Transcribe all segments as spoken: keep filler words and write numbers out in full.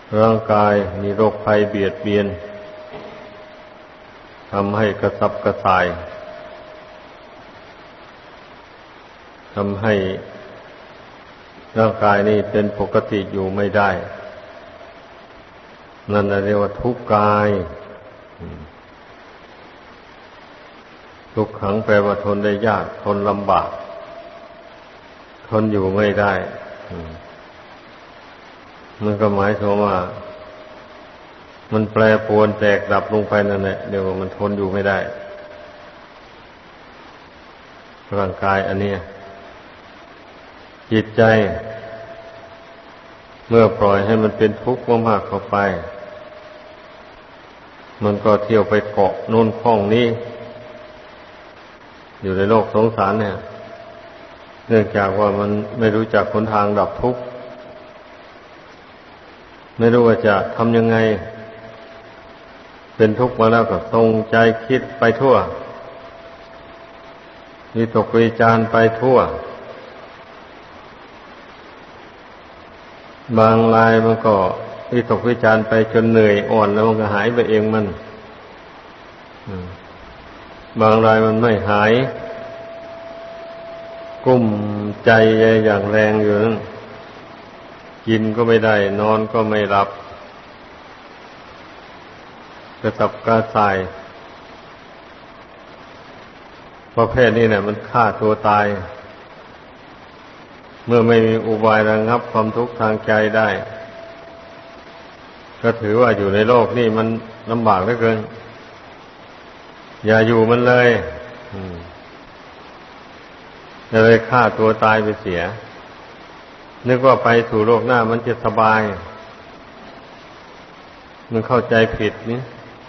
ร่างกายมีโรคภัยเบียดเบียนทำให้กระสับกระส่ายทำให้ร่างกายนี้เป็นปกติอยู่ไม่ได้นั่นเรียกว่าทุกข์กายทุกขังแปลว่าทนได้ยากทนลำบากทนอยู่ไม่ได้มันก็หมายถึงว่ามันแปรปรวนแตกดับลงไปนั่นแหละเดี๋ยวมันทนอยู่ไม่ได้ร่างกายอันนี้จิตใจเมื่อปล่อยให้มันเป็นทุกข์มากๆเข้าไปมันก็เที่ยวไปเกาะโน่นข้องนี้อยู่ในโลกสงสารเนี่ยเนื่องจากว่ามันไม่รู้จักหนทางดับทุกข์ไม่รู้ว่าจะทำยังไงเป็นทุกข์มาแล้วก็ทรงใจคิดไปทั่ววิตกวิจารไปทั่วบางรายมันก็วิตกวิจารไปจนเหนื่อยอ่อนแล้วมันก็หายไปเองมันบางรายมันไม่หายกุ้มใจอย่างแรงอยู่นั่นกินก็ไม่ได้นอนก็ไม่หลับกระสับกระส่ายประเภทนี้เนี่ยมันฆ่าตัวตายเมื่อไม่มีอุบายระงับความทุกข์ทางใจได้ก็ถือว่าอยู่ในโลกนี่มันลำบากเหลือเกินอย่าอยู่มันเลยอย่าเลยฆ่าตัวตายไปเสียนึกว่าไปสู่โลกหน้ามันจะสบายมันเข้าใจผิดนี่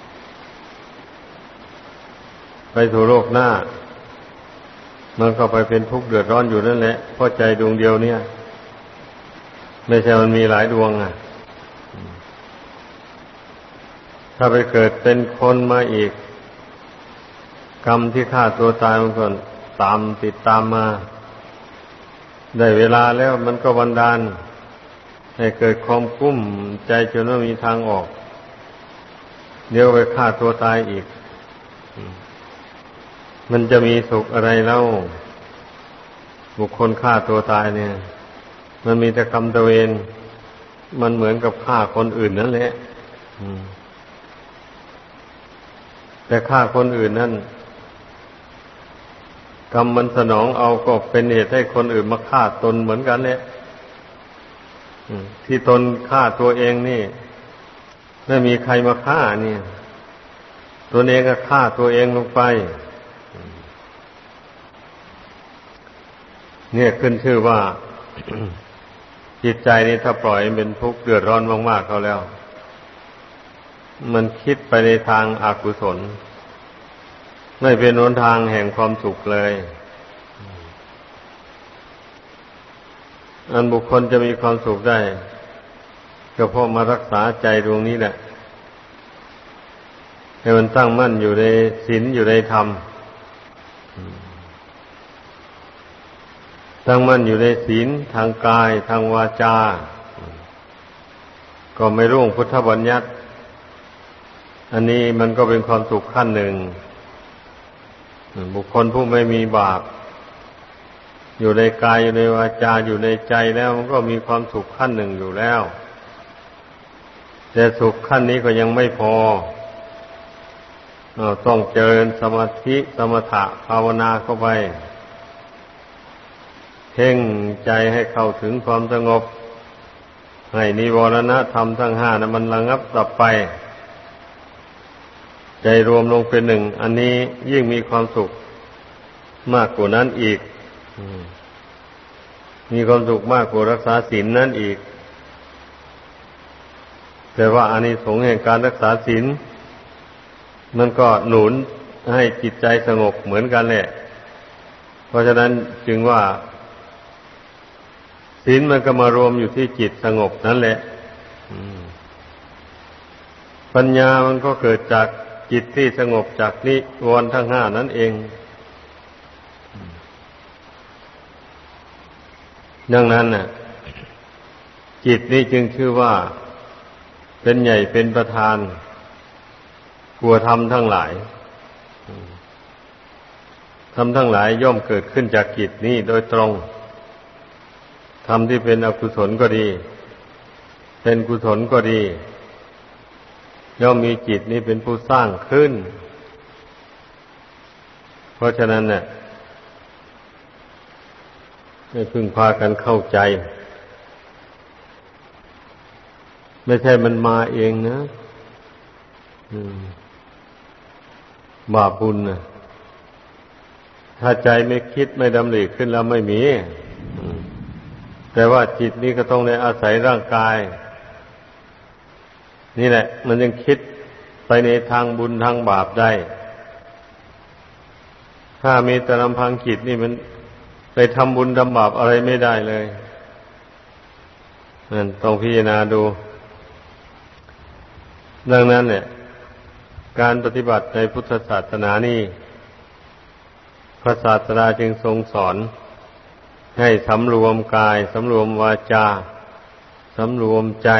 ไปสู่โลกหน้ามันก็ไปเป็นทุกข์เดือดร้อนอยู่นั่นแหละเพราะใจดวงเดียวเนี่ยไม่ใช่มันมีหลายดวงอ่ะถ้าไปเกิดเป็นคนมาอีกกรรมที่ฆ่าตัวตายมันก็ตามติดตามมาได้เวลาแล้วมันก็บันดาลให้เกิดความกุ้มใจจนว่ามีทางออกเดี๋ยวไปฆ่าตัวตายอีกมันจะมีสุขอะไรเล่าบุคคลฆ่าตัวตายเนี่ยมันมีแต่กรรมตะเวนมันเหมือนกับฆ่าคนอื่นนั่นแหละแต่ฆ่าคนอื่นนั่นกรรมมันสนองเอาก็เป็นเหตุให้คนอื่นมาฆ่าตนเหมือนกันแหละที่ตนฆ่าตัวเองนี่ไม่มีใครมาฆ่านี่ตัวเองก็ฆ่าตัวเองลงไปเนี่ยขึ้นชื่อว่า จิตใจนี้ถ้าปล่อยเป็นทุกข์เดือดร้อนมากๆเขาแล้วมันคิดไปในทางอกุศลไม่เป็นหนทางแห่งความสุขเลยอันบุคคลจะมีความสุขได้ก็เพราะมารักษาใจดวงนี้แหละให้มันตั้งมั่นอยู่ในศีลอยู่ในธรรมตั้งมั่นอยู่ในศีลทางกายทางวาจาก็ไม่ร่วงพุทธบัญญัติอันนี้มันก็เป็นความสุขขั้นหนึ่งบุคคลผู้ไม่มีบาปอยู่ในกายอยู่ในวาจาอยู่ในใจแล้วมันก็มีความสุขขั้นหนึ่งอยู่แล้วแต่สุขขั้นนี้ก็ยังไม่พอต้องเจริญสมาธิสมถะภาวนาเข้าไปเพ่งใจให้เข้าถึงความสงบให้นิวรณธรรมทั้งห้านั้นมันระงับดับไปใจรวมลงเป็นหนึ่งอันนี้ยิ่งมีความสุขมากกว่านั้นอีกมีความสุขมากกว่ารักษาศีลนั่นอีกแต่ว่าอานิสงส์แห่งการรักษาศีลมันก็หนุนให้จิตใจสงบเหมือนกันแหละเพราะฉะนั้นจึงว่าศีลมันก็มารวมอยู่ที่จิตสงบนั่นแหละปัญญามันก็เกิดจากจิตที่สงบจากนิวรณ์ทั้งห้านั่นเองดังนั้นน่ะจิตนี้จึงชื่อว่าเป็นใหญ่เป็นประธานกลัวธรรมทั้งหลายธรรมทั้งหลายย่อมเกิดขึ้นจากจิตนี้โดยตรงธรรมที่เป็นอกุศลก็ดีเป็นกุศลก็ดีย่อมมีจิตนี้เป็นผู้สร้างขึ้นเพราะฉะนั้นเนี่ยให้พึงพากันเข้าใจไม่ใช่มันมาเองนะบาปบุญนะถ้าใจไม่คิดไม่ดำริขึ้นแล้วไม่มีแต่ว่าจิตนี้ก็ต้องได้อาศัยร่างกายนี่แหละมันยังคิดไปในทางบุญทางบาปได้ถ้ามีแต่ลำพังจิตนี่มันไปทำบุญทำบาปอะไรไม่ได้เลยนั่นต้องพิจารณาดูดังนั้นเนี่ยการปฏิบัติในพุทธศาสนานี่พระศาสดาจึงทรงสอนให้สำรวมกายสำรวมวาจาสำรวมใจ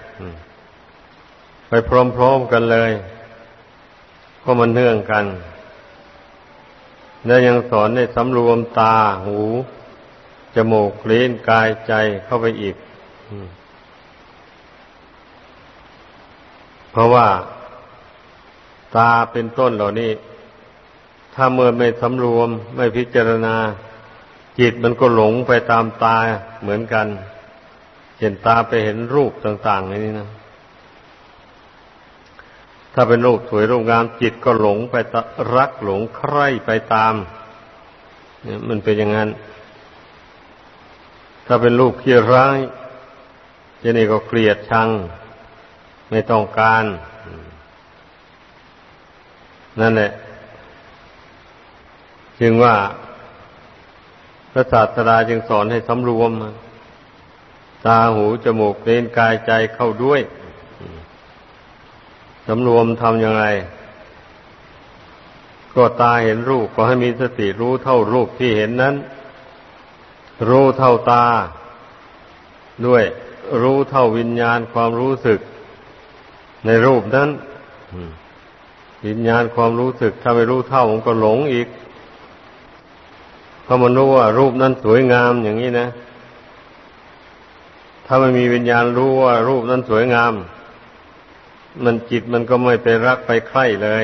ไปพร้อมๆกันเลยเพราะมันเนื่องกันและยังสอนให้สำรวมตาหูจมูกลิ้นกายใจเข้าไปอีกเพราะว่าตาเป็นต้นเหล่านี้ถ้าเมื่อไม่สำรวมไม่พิจารณาจิตมันก็หลงไปตามตาเหมือนกันเห็นตาไปเห็นรูปต่างๆอย่างนี้นะถ้าเป็นรูปสวยรูปงามจิตก็หลงไปรักหลงใคร่ไปตามเนี่ยมันเป็นอย่างนั้นถ้าเป็นรูปขี้ร้ายเจนี่ก็เกลียดชังไม่ต้องการนั่นแหละจึงว่าพระศาสดาจึงสอนให้สำรวมตาหูจมูกลิ้นกายใจเข้าด้วยสำรวมทำยังไงก็ตาเห็นรูปก็ให้มีสติรู้เท่ารูปที่เห็นนั้นรู้เท่าตาด้วยรู้เท่าวิญญาณความรู้สึกในรูปนั้นวิญญาณความรู้สึกถ้าไม่รู้เท่ามันก็หลงอีกเพราะมันรู้ว่ารูปนั้นสวยงามอย่างนี้นะถ้าไม่มีวิญญาณรู้ว่ารูปนั้นสวยงามมันจิตมันก็ไม่ไปรักไปใคร่เลย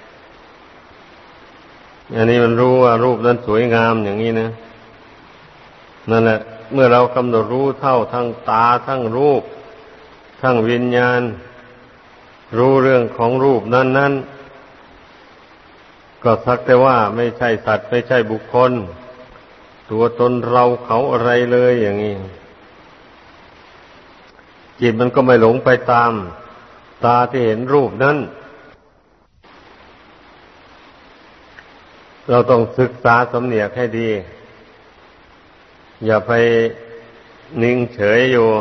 อันนี้มันรู้ว่ารูปนั้นสวยงามอย่างนี้นะนั่นแหละเมื่อเรากำหนดรู้เท่าทั้งตาทั้งรูปทั้งวิญญาณรู้เรื่องของรูปนั้นนั้นก็สักแต่ว่าไม่ใช่สัตว์ไม่ใช่บุคคลตัวตนเราเขาอะไรเลยอย่างนี้จิตมันก็ไม่หลงไปตามตาที่เห็นรูปนั้นเราต้องศึกษาสำเนียกให้ดีอย่าไปนิ่งเฉยอยู่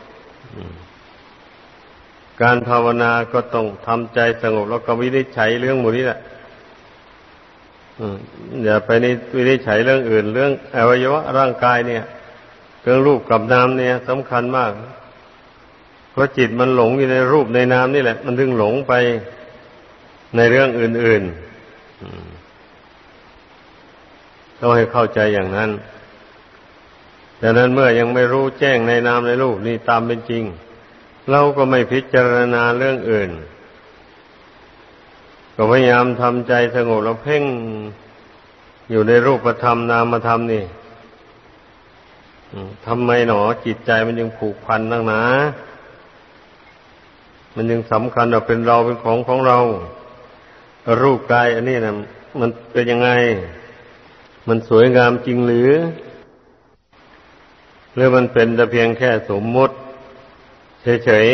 การภาวนาก็ต้องทำใจสงบแล้วก็วินิจฉัยเรื่องหมู่นี้แหละอย่าไปในวินิจฉัยเรื่องอื่นเรื่องอวัยวะร่างกายเนี่ยเรื่องรูปกับนามเนี่ยสำคัญมากเพราะจิตมันหลงอยู่ในรูปในนามนี่แหละมันถึงหลงไปในเรื่องอื่นๆต้องให้เข้าใจอย่างนั้นดังนั้นเมื่อยังไม่รู้แจ้งในนามในรูปนี่ตามเป็นจริงเราก็ไม่พิจารณาเรื่องอื่นก็พยายามทำใจสงบแล้วเพ่งอยู่ในรูปธรรมนามธรรมนี่ทำไมหนอจิตใจมันยังผูกพันนักหนามันยังสำคัญว่าเป็นเราเป็นของของเรารูปกายอันนี้นะมันเป็นยังไงมันสวยงามจริงหรือหรือมันเป็นแต่เพียงแค่สมมุติเฉย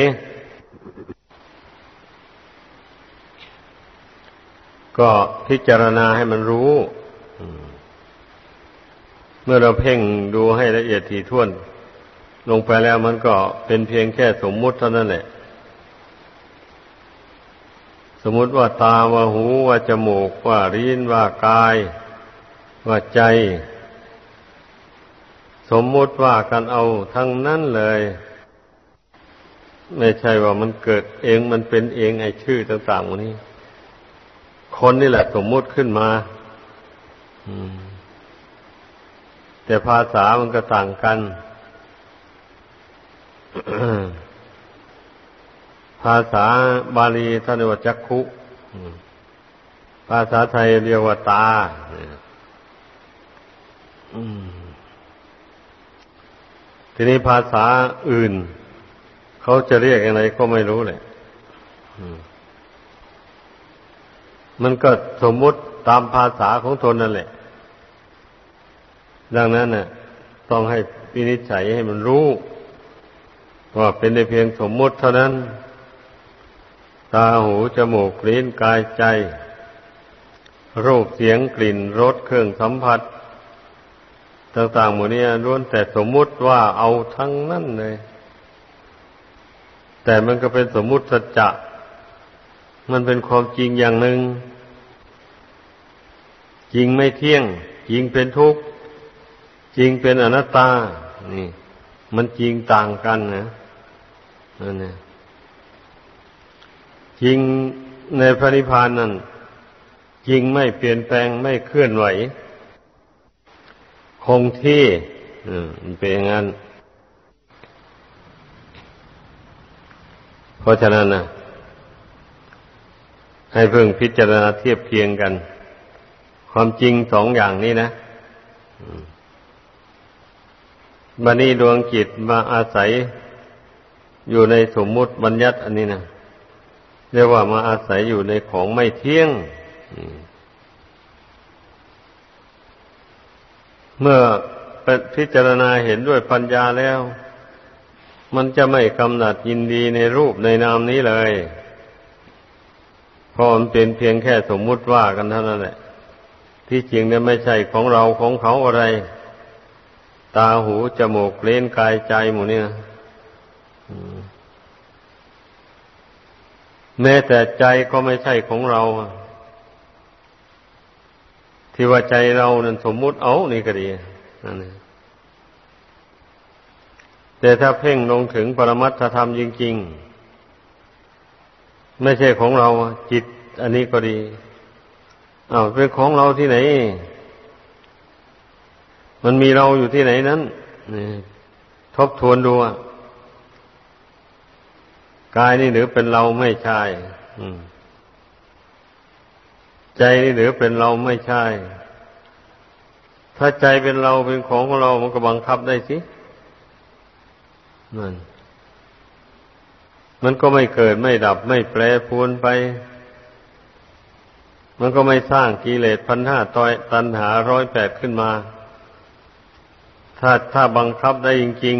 ๆก็พิจารณาให้มันรู้เมื่อเราเพ่งดูให้ละเอียดถี่ถ้วนลงไปแล้วมันก็เป็นเพียงแค่สมมุติเท่านั้นแหละสมมุติว่าตาว่าหูว่าจมูกว่าลิ้นว่ากายว่าใจสมมุติว่ากันเอาทั้งนั้นเลยไม่ใช่ว่ามันเกิดเองมันเป็นเองไอ้ชื่อต่างๆพวกนี้คนนี่แหละสมมุติขึ้นมาแต่ภาษามันก็ต่างกัน ภาษาบาลีท่านเรียกว่าจักขุภาษาไทยเรียกว่าตาทีนี้ภาษาอื่นเขาจะเรียกอะไรก็ไม่รู้เลยมันก็สมมุติตามภาษาของตนนั่นแหละดังนั้นน่ะต้องให้วินิจฉัยให้มันรู้ว่าเป็นในเพียงสมมุติเท่านั้นตาหูจมูกลิ้นกายใจรูปเสียงกลิ่นรสเครื่องสัมผัสต่างๆหมดนี้ล้วนแต่สมมุติว่าเอาทั้งนั้นเลยแต่มันก็เป็นสมมุติสัจจะมันเป็นความจริงอย่างหนึ่งจริงไม่เที่ยงจริงเป็นทุกข์จริงเป็นอนัตตานี่มันจริงต่างกันนะนั่นแหละจริงในพระนิพพานนั่นจริงไม่เปลี่ยนแปลงไม่เคลื่อนไหวคงที่อืมมันเป็นอย่างนั้นเพราะฉะนั้นนะให้เพิ่งพิจารณาเทียบเคียงกันความจริงสองอย่างนี้นะบัดนี้ดวงจิตมาอาศัยอยู่ในสมมุติบัญญัติอันนี้นะเรียกว่ามาอาศัยอยู่ในของไม่เที่ยงเมื่อพิจารณาเห็นด้วยปัญญาแล้วมันจะไม่กำหนัดยินดีในรูปในนามนี้เลยเพราะมันเป็นเพียงแค่สมมุติว่ากันเท่านั้นแหละที่จริงเนี่ยไม่ใช่ของเราของเขาอะไรตาหูจมูกลิ้นกายใจหมู่นี้นะแม้แต่ใจก็ไม่ใช่ของเราที่ว่าใจเรานั้นสมมุติเอานี่ก็ดีนั่นเองแต่ถ้าเพ่งลงถึงปรมัตถธรรมจริงๆไม่ใช่ของเราจิตอันนี้ก็ดีอ้าวเป็นของเราที่ไหนมันมีเราอยู่ที่ไหนนั้นทบทวนดูกายนี่หรือเป็นเราไม่ใช่ใจนี่หรือเป็นเราไม่ใช่ถ้าใจเป็นเราเป็นของของเรามันก็บังคับได้สินั่นมันก็ไม่เกิดไม่ดับไม่แปรปรวนไปมันก็ไม่สร้างกิเลสพันห้าตอยตัณหาร้อยแปดขึ้นมาถ้าถ้าบังคับได้จริง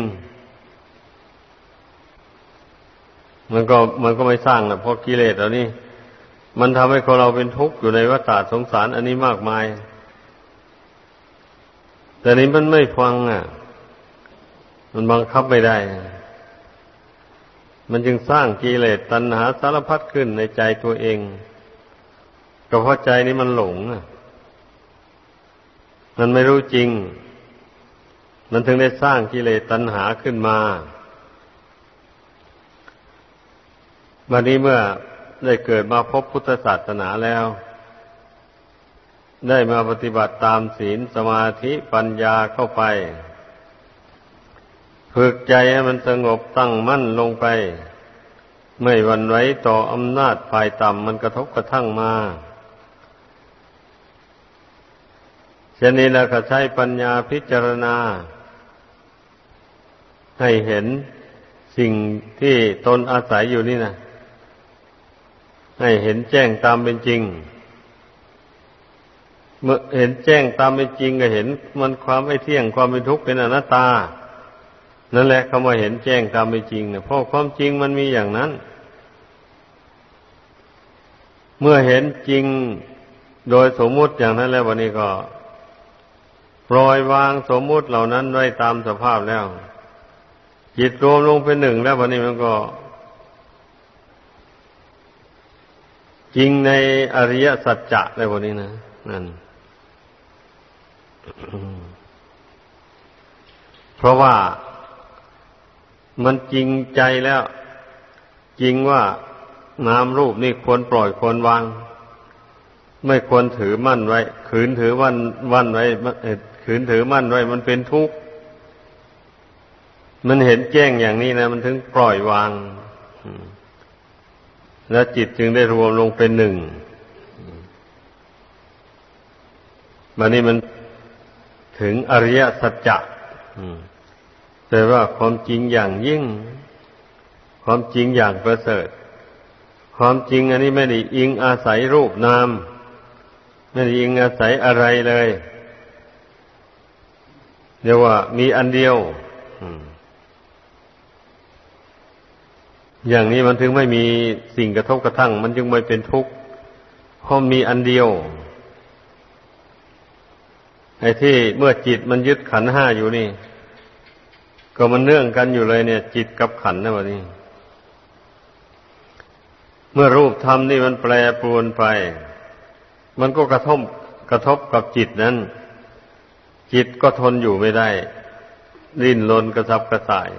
ๆมันก็มันก็ไม่สร้างนะเพราะกิเลสเหล่านี้มันทำให้คนเราเป็นทุกข์อยู่ในวัฏสงสารอันนี้มากมายแต่นี้มันไม่ฟังอ่ะมันบังคับไม่ได้มันจึงสร้างกิเลสตัณหาสารพัดขึ้นในใจตัวเองก็เพราะใจนี้มันหลงอ่ะมันไม่รู้จริงมันถึงได้สร้างกิเลสตัณหาขึ้นมาวันนี้เมื่อได้เกิดมาพบพุทธศาสนาแล้วได้มาปฏิบัติตามศีลสมาธิปัญญาเข้าไปฝึกใจให้มันสงบตั้งมั่นลงไปไม่หวั่นไหวต่ออำนาจฝ่ายต่ำมันกระทบกระทั่งมาเช่นนี้แล้วก็ใช้ปัญญาพิจารณาให้เห็นสิ่งที่ตนอาศัยอยู่นี่นะให้เห็นแจ้งตามเป็นจริงเมื่อเห็นแจ้งตามเป็นจริงก็เห็นมันความไม่เที่ยงความเป็นทุกข์เป็นอนัตตานั่นแหละคำว่าเห็นแจ้งตามเป็นจริงเนี่ยเพราะความจริงมันมีอย่างนั้นเมื่อเห็นจริงโดยสมมุติอย่างนั้นแล้ววันนี้ก็ปล่อยวางสมมุติเหล่านั้นไว้ตามสภาพแล้วจิตรวมลงเป็นหนึ่งแล้ววันนี้มันก็จริงในอริยสัจจะเลยวันนี้นะนั่น เพราะว่ามันจริงใจแล้วจริงว่านามรูปนี่ควรปล่อยควรวางไม่ควรถือมั่นไว้ขืนถือมั่นมั่นไว้ขืนถือมั่นไว้มันเป็นทุกข์มันเห็นแจ้งอย่างนี้นะมันถึงปล่อยวางแล้วจิตจึงได้รวมลงเป็นหนึ่งบัดนี้มันถึงอริยสัจจะแต่ว่าความจริงอย่างยิ่งความจริงอย่างประเสริฐความจริงอันนี้ไม่ได้อิงอาศัยรูปนามไม่ได้อิงอาศัยอะไรเลยเรียกว่ามีอันเดียวอย่างนี้มันถึงไม่มีสิ่งกระทบกระทั่งมันจึงไม่เป็นทุกข์เพราะมีอันเดียวไอ้ที่เมื่อจิตมันยึดขันธ์ห้าอยู่นี่ก็มันเนื่องกันอยู่เลยเนี่ยจิตกับขันธ์นะวะนี่เมื่อรูปธรรมนี่มันแปรปรวนไปมันก็กระทบกระทบกับจิตนั้นจิตก็ทนอยู่ไม่ได้ดิ้นรนกระสับกระส่าย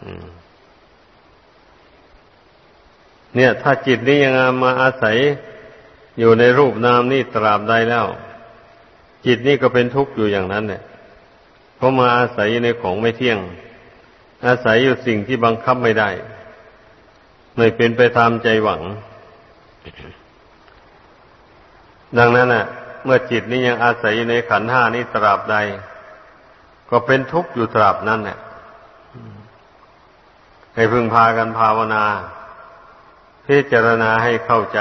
เนี่ยถ้าจิตนี้ยังมาอาศัยอยู่ในรูปนามนี่ตราบใดแล้วจิตนี่ก็เป็นทุกข์อยู่อย่างนั้นเนี่ยเพราะมาอาศัยในของไม่เที่ยงอาศัยอยู่สิ่งที่บังคับไม่ได้ไม่เป็นไปตามใจหวังดังนั้นน่ะเมื่อจิตนี้ยังอาศัยอยู่ในขันธ์ห้านี้ตราบใดก็เป็นทุกข์อยู่ตราบนั้นเนี่ยให้พึงพากันภาวนาพิจารณาให้เข้าใจ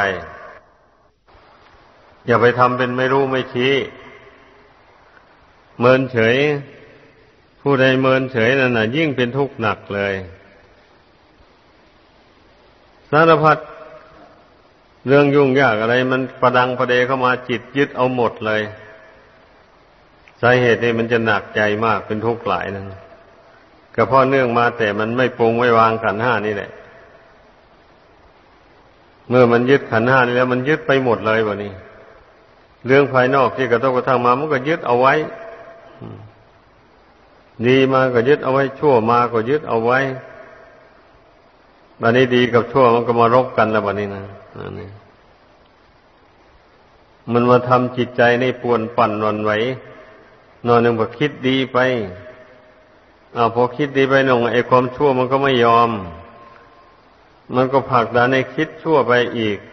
อย่าไปทำเป็นไม่รู้ไม่ชี้เมินเฉยผู้ใดเมินเฉยนั่นน่ะยิ่งเป็นทุกข์หนักเลยสารพัดเรื่องยุ่งยากอะไรมันประดังประเดเข้ามาจิตยึดเอาหมดเลยสาเหตุนี้มันจะหนักใจมากเป็นทุกข์หลายนั่นก็เพราะเนื่องมาแต่มันไม่ปรุงไม่วางขันธ์ห้านี่แหละเมื่อมันยึดขันธ์ห้านี่แล้วมันยึดไปหมดเลยวะนี่เรื่องภายนอกที่กระทบกระทั่งมามันก็ยึดเอาไว้ดีมาก็ยึดเอาไว้ชั่วมาก็ยึดเอาไว้บัดนี้ดีกับชั่วมันก็มารบกันแล้วบัดนี้นะนี่มันมาทำจิตใจในป่วนปั่นหวั่นไหวนอนนึงก็คิดดีไปอ้าวพอคิดดีไปหน่งไอ้ความชั่วมันก็ไม่ยอมมันก็ผลักดันให้คิดชั่วไปอีก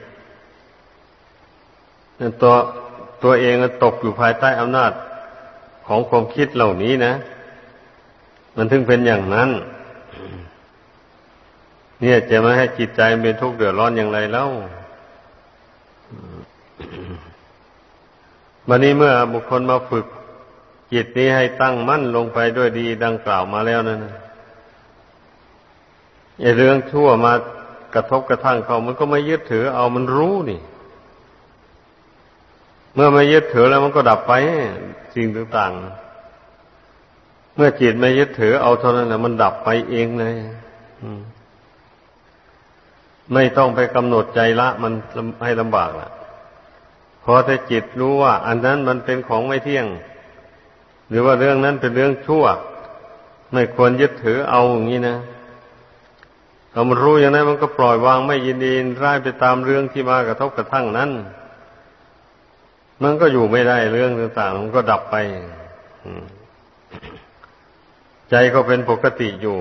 ตัวตัวเองก็ตกอยู่ภายใต้อำนาจของความคิดเหล่านี้นะมันถึงเป็นอย่างนั้นเนี่ยจะไม่ให้จิตใจเป็นทุกข์เดือดร้อนอย่างไรแล้ววันนี้เมื่อบุคคลมาฝึกจิตนี้ให้ตั้งมั่นลงไปด้วยดีดังกล่าวมาแล้วนั่นไอ้เรื่องชั่วมากระทบกระทั่งเขามันก็ไม่ยึดถือเอามันรู้นี่เมื่อไม่ยึดถือแล้วมันก็ดับไปสิ่งต่างๆเมื่อจิตไม่ยึดถือเอาเท่านั้นแหละมันดับไปเองเลยไม่ต้องไปกำหนดใจละมันให้ลำบากล่ะพอแต่จิตรู้ว่าอันนั้นมันเป็นของไม่เที่ยงหรือว่าเรื่องนั้นเป็นเรื่องชั่วไม่ควรยึดถือเอาอย่างนี้นะเอามันรู้อย่างนั้นมันก็ปล่อยวางไม่ยินดีร้ายไปตามเรื่องที่มากระทบกระทั่งนั้นมันก็อยู่ไม่ได้เรื่องต่างๆมันก็ดับไปใจก็เป็นปกติอยู่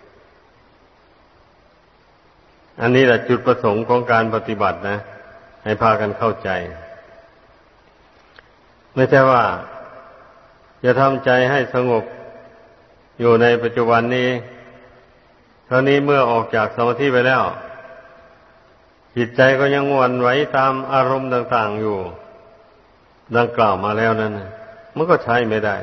อันนี้แหละจุดประสงค์ของการปฏิบัตินะให้พากันเข้าใจไม่ใช่ว่าจะทำใจให้สงบอยู่ในปัจจุบันนี้เท่านี้เมื่อออกจากสมาธิไปแล้วจิตใจก็ยังหวั่นไหวตามอารมณ์ต่างๆอยู่ดังกล่าวมาแล้วนั้นมันก็ใช้ไม่ได้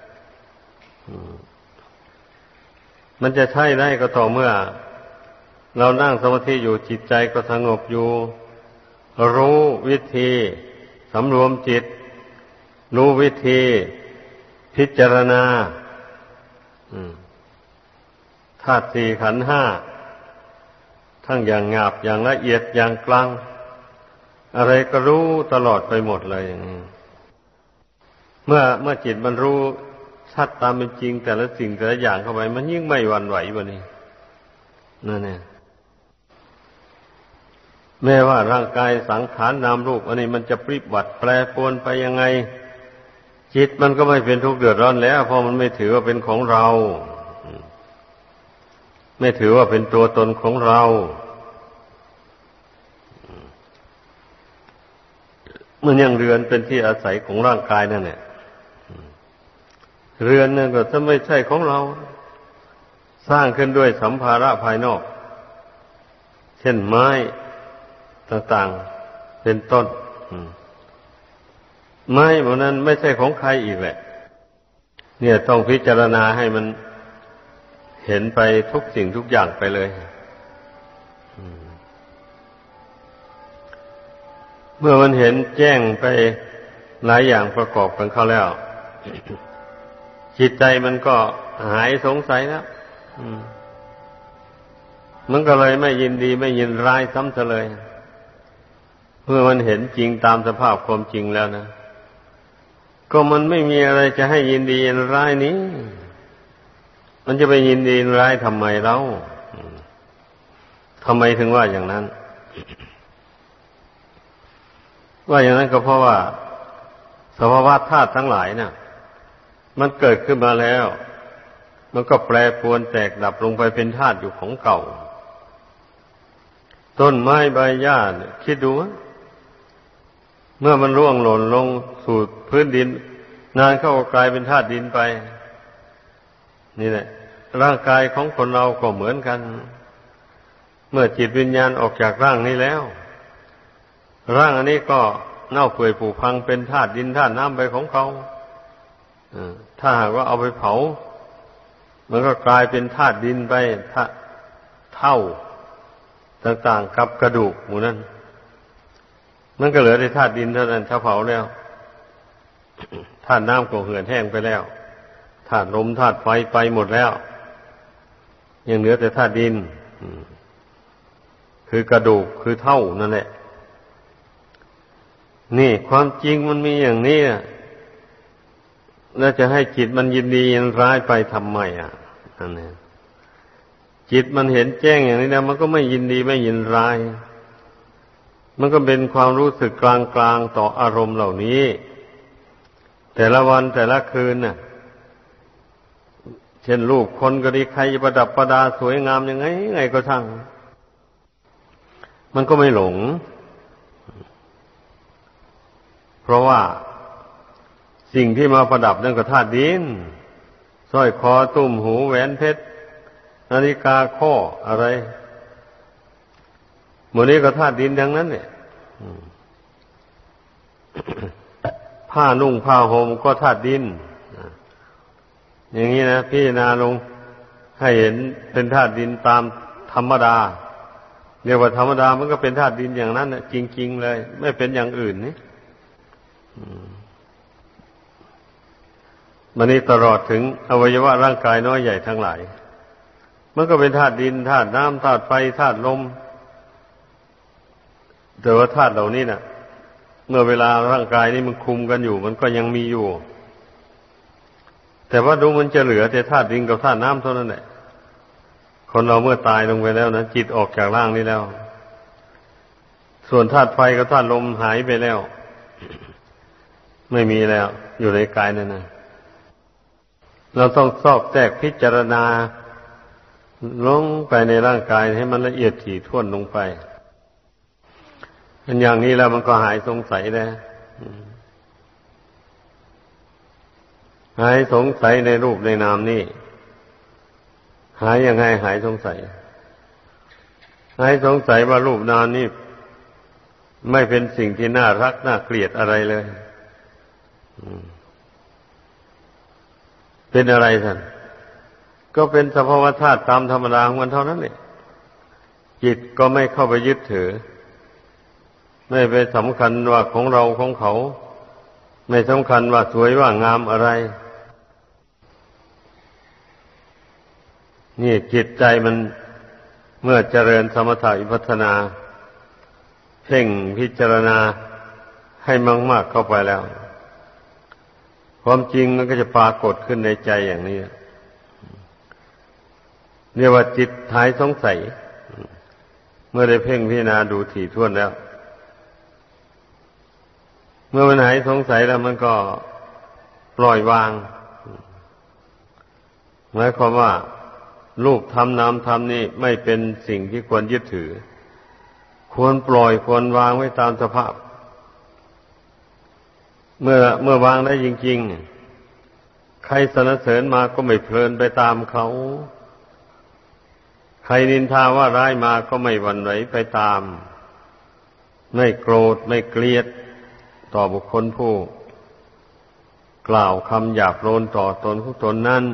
มันจะใช้ได้ก็ต่อเมื่อเรานั่งสมาธิอยู่จิตใจก็สงบอยู่รู้วิธีสำรวมจิตรู้วิธีพิจารณาธาตุสี่ขันธ์ห้าทั้งอย่างหยาบอย่างละเอียดอย่างกลางอะไรก็รู้ตลอดไปหมดเลยอย่างนี้เมื่อเมื่อจิตมันรู้ชัดตามเป็นจริงแต่ละสิ่งแต่ละอย่างเข้าไปมันยิ่งไม่หวั่นไหววะนี่นั่นเนี่ยแม้ว่าร่างกายสังขารนามรูปอันนี้มันจะปริบัติแปรปรวนไปยังไงจิตมันก็ไม่เป็นทุกข์เดือดร้อนแล้วเพราะมันไม่ถือว่าเป็นของเราไม่ถือว่าเป็นตัวตนของเรามันยังเรือนเป็นที่อาศัยของร่างกายนั่นแหละเรือนนั่นก็จะไม่ใช่ของเราสร้างขึ้นด้วยสัมภาระภายนอกเช่นไม้ต่างๆเป็นต้นไม้พวกนั้นไม่ใช่ของใครอีกแหละเนี่ยต้องพิจารณาให้มันเห็นไปทุกสิ่งทุกอย่างไปเลยเมื่อมันเห็นแจ้งไปหลายอย่างประกอบกันเข้าแล้วจิตใจมันก็หายสงสัยแล้วมันก็เลยไม่ยินดีไม่ยินร้ายซ้ำเฉลยเมื่อมันเห็นจริงตามสภาพความจริงแล้วนะก็มันไม่มีอะไรจะให้ยินดียินร้ายนี้มันจะไปยินดียินร้ายทำไมเล่าทำไมถึงว่าอย่างนั้นว่าอย่างนั้นก็เพราะว่าสภาวะธาตุทั้งหลายน่ะมันเกิดขึ้นมาแล้วมันก็แปรปรวนแตกดับลงไปเป็นธาตุอยู่ของเก่าต้นไม้ใบหญ้าเนี่ยคิดดูว่าเมื่อมันร่วงหล่นลงสู่พื้นดินนานเข้าก็กลายเป็นธาตุดินไปนี่แหละร่างกายของคนเราก็เหมือนกันเมื่อจิตวิญญาณออกจากร่างนี้แล้วร่างอันนี้ก็เน่าเปื่อยผุพังเป็นธาตุดินธาตุน้ำไปของเขาถ้าหากว่าเอาไปเผามันก็กลายเป็นธาตุดินไปเท่าต่างๆกับกระดูกหมู่นั้นมันก็เหลือแต่ธาตุดินเท่านั้นถ้าเผาแล้วธาตุน้ำก็เหือดแห้งไปแล้วธาตุลมธาตุไฟไปหมดแล้วยังเหลือแต่ธาตุดินคือกระดูกคือเท่านั่นแหละนี่ความจริงมันมีอย่างนี้แล้วจะให้จิตมันยินดียินร้ายไปทำไมอ่ะนั่นเองจิตมันเห็นแจ้งอย่างนี้แล้วมันก็ไม่ยินดีไม่ยินร้ายมันก็เป็นความรู้สึกกลางๆต่ออารมณ์เหล่านี้แต่ละวันแต่ละคืนน่ะเช่นรูปคนก็ดีใครจะประดับประดาสวยงามยังไงไงก็ช่างมันก็ไม่หลงเพราะว่าสิ่งที่มาประดับนั่นก็ธาตุดินสร้อยคอตุ้มหูแหวนเพชรนาฬิกาข้ออะไรหมดนี้ก็ธาตุดินทั้งนั้นเนี่ยผ้านุ่งผ้าห่มก็ธาตุดินอย่างนี้นะพี่นาลงให้เห็นเป็นธาตุดินตามธรรมดาเรียกว่าธรรมดามันก็เป็นธาตุดินอย่างนั้นน่ะจริงๆเลยไม่เป็นอย่างอื่นนี่มันนี้ตลอดถึงอวัยวะร่างกายน้อยใหญ่ทั้งหลายมันก็เป็นธาตุดินธาตุน้ำธาตุไฟธาตุลมแต่ว่าธาตุเหล่านี้น่ะเมื่อเวลาร่างกายนี้มันคุมกันอยู่มันก็ยังมีอยู่แต่ว่าดูมันจะเหลือแต่ธาตุดินกับธาตุน้ำเท่านั้นแหละคนเราเมื่อตายลงไปแล้วนะจิตออกจากร่างนี้แล้วส่วนธาตุไฟกับธาตุลมหายไปแล้วไม่มีแล้วอยู่ในกายนั่นนะเราต้องซอกแทรกพิจารณาลงไปในร่างกายให้มันละเอียดถี่ถ้วนลงไปอันอย่างนี้แล้วมันก็หายสงสัยแล้วหายสงสัยในรูปในนามนี่หายยังไงหายสงสัยหายสงสัยว่ารูปนามนี่ไม่เป็นสิ่งที่น่ารักน่าเกลียดอะไรเลยเป็นอะไรท่านก็เป็นสภาวะธาตุตามธรรมดาของมันเท่านั้นเองจิตก็ไม่เข้าไปยึดถือไม่ไปสำคัญว่าของเราของเขาไม่สำคัญว่าสวยว่างามอะไรนี่จิตใจมันเมื่อเจริญสมถะวิปัสสนาเพ่งพิจารณาให้มากๆเข้าไปแล้วความจริงมันก็จะปรากฏขึ้นในใจอย่างนี้เรียกว่าจิตหายสงสัยมื่อได้เพ่งพิจารณาดูถี่ถ้วนแล้วเมื่อมันหายสงสัยแล้วมันก็ปล่อยวางหมายความว่ารูปธรรมนามธรรมนี่ไม่เป็นสิ่งที่ควรยึดถือควรปล่อยควรวางไว้ตามสภาพเมื่อเมื่อวางได้จริงๆใครสรรเสริญมาก็ไม่เพลินไปตามเขาใครนินทาว่าร้ายมาก็ไม่หวั่นไหวไปตามไม่โกรธไม่เกลียดต่อบุคคลผู้กล่าวคำหยาบโลนต่อตนของตนนั้น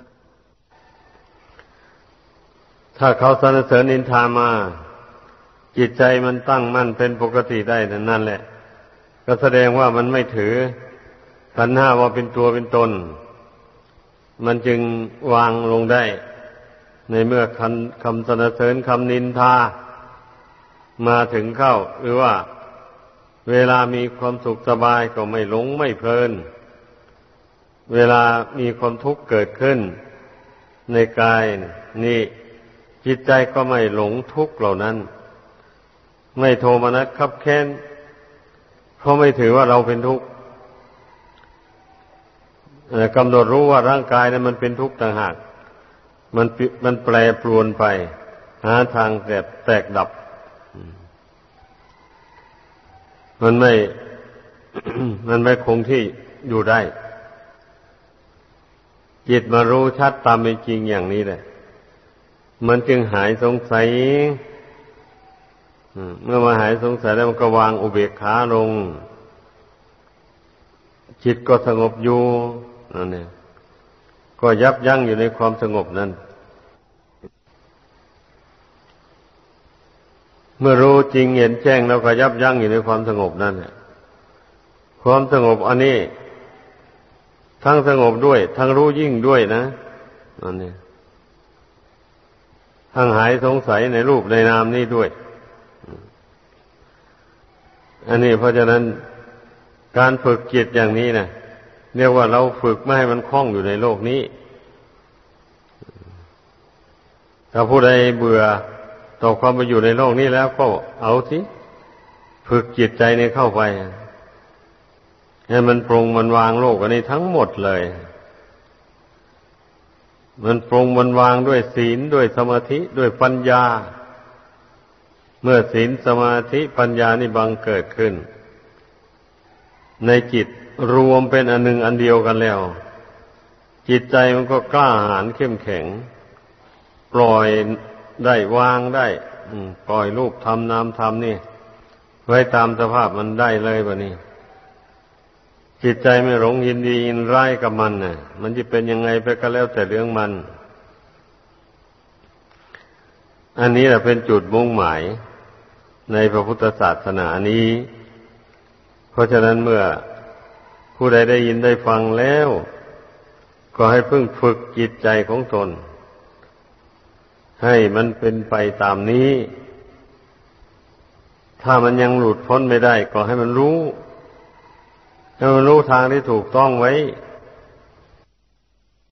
ถ้าเขาสรรเสริญนินทามาจิตใจมันตั้งมั่นเป็นปกติได้นั่นแหละก็แสดงว่ามันไม่ถือขันธ์ห้าว่าเป็นตัวเป็นตนมันจึงวางลงได้ในเมื่อคำสรรเสริญคำนินทามาถึงเข้าหรือว่าเวลามีความสุขสบายก็ไม่หลงไม่เพลินเวลามีความทุกข์เกิดขึ้นในกายนี่จิตใจก็ไม่หลงทุกข์เหล่านั้นไม่โทมนัสคับแค้นเพราะไม่ถือว่าเราเป็นทุกข์กำหนดรู้ว่าร่างกายนั้นมันเป็นทุกข์ต่างหากมันมันแปรปรวนไปหาทางแตกแตกดับมันไม่ มันไม่คงที่อยู่ได้จิตมารู้ชัดตามเป็นจริงอย่างนี้แหละมันจึงหายสงสัยเมื่อมาหายสงสัยแล้วมันก็วางอุเบกขาลงจิตก็สงบอยู่นั่นเองก็ยับยั้งอยู่ในความสงบนั้นเมื่อรู้จริงเห็นแจ้งแล้วก็ยับยั้งอยู่ในความสงบนั่นแหละความสงบอันนี้ทั้งสงบด้วยทั้งรู้ยิ่งด้วยนะนั่นเองทั้งหายสงสัยในรูปในนามนี้ด้วยอันนี้เพราะฉะนั้นการฝึกจิตอย่างนี้นะเรียกว่าเราฝึกไม่ให้มันคล้องอยู่ในโลกนี้ถ้าผู้ใดเบื่อต่อความไปอยู่ในโลกนี้แล้วก็เอาสิฝึกจิตใจนี้เข้าไปให้มันปรงมันวางโลกอันนี้ทั้งหมดเลยมันปรงมันวางด้วยศีลด้วยสมาธิด้วยปัญญาเมื่อศีลสมาธิปัญญานี่บังเกิดขึ้นในจิตรวมเป็นอันหนึ่งอันเดียวกันแล้วจิตใจมันก็กล้าหาญเข้มแข็งปล่อยได้วางได้ปล่อยรูปธรรมนามธรรมนี่ไว้ตามสภาพมันได้เลยบัดนี้จิตใจไม่หลงยินดียินร้ายกับมันน่ะมันจะเป็นยังไงไปก็แล้วแต่เรื่องมันอันนี้แหละเป็นจุดมุ่งหมายในพระพุทธศาสนานี้เพราะฉะนั้นเมื่อผู้ใดได้ยินได้ฟังแล้วก็ให้พึ่งฝึกจิตใจของตนให้มันเป็นไปตามนี้ถ้ามันยังหลุดพ้นไม่ได้ก็ให้มันรู้ให้มันรู้ทางที่ถูกต้องไว้